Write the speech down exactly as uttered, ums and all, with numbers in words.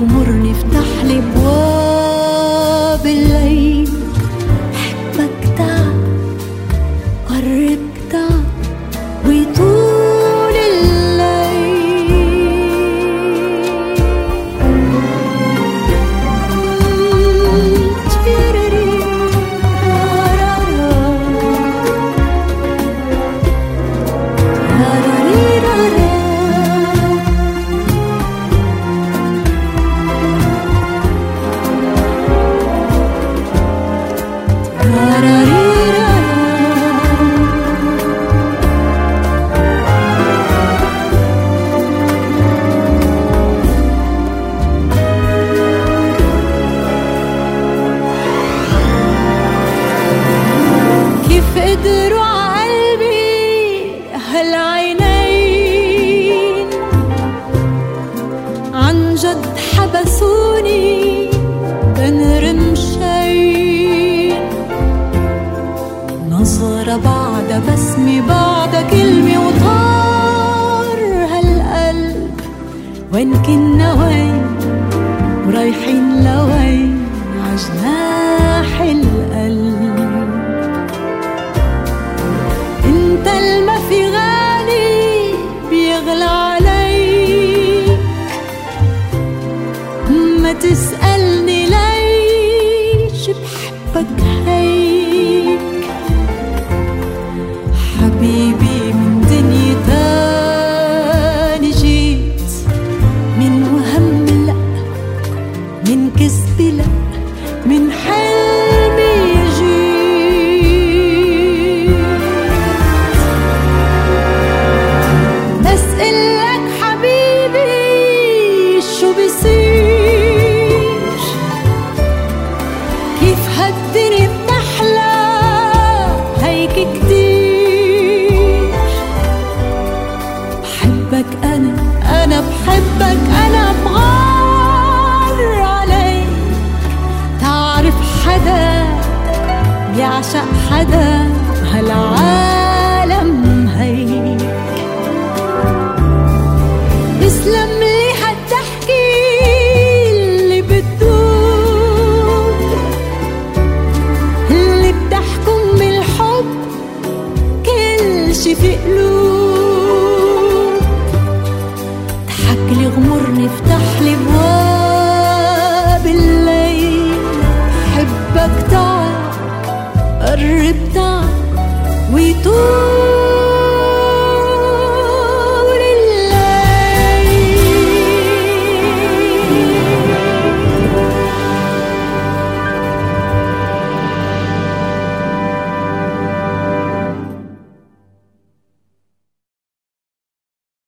اغمرني افتح لي ابواب الليل. حبك تعب قرب تعب ويطول الليل. كيف قدروا عقلبي هالعينين عن جد حبسوني بين رمشين. نظرة بعد بسمة بعد كلمة وطار هالقلب. وين كنا وين ورايحين لوين عجناح القلب. انت الما في غالي بيغلى عليك. ما تسألني ليش بحبك هيك. حبيبي من دنيا تاني جيت. من وهم لا من كذب لا من حلمي جيت. أسألك حبيبي شو بيصير. كيف هالدنيا بتحلى هيك كتير. بحبك أنا أنا بحبك أنا بغار عليك. تعرف حدا بيعشق حدا هالعالم هيك. اسلم لي هالضحكة اللي بتدوب. اللي بتحكم بالحب كل شي في قلوب. ضحك لي غمرني افتح لي ابواب الليل. حبك تعب قرب تعب ويطول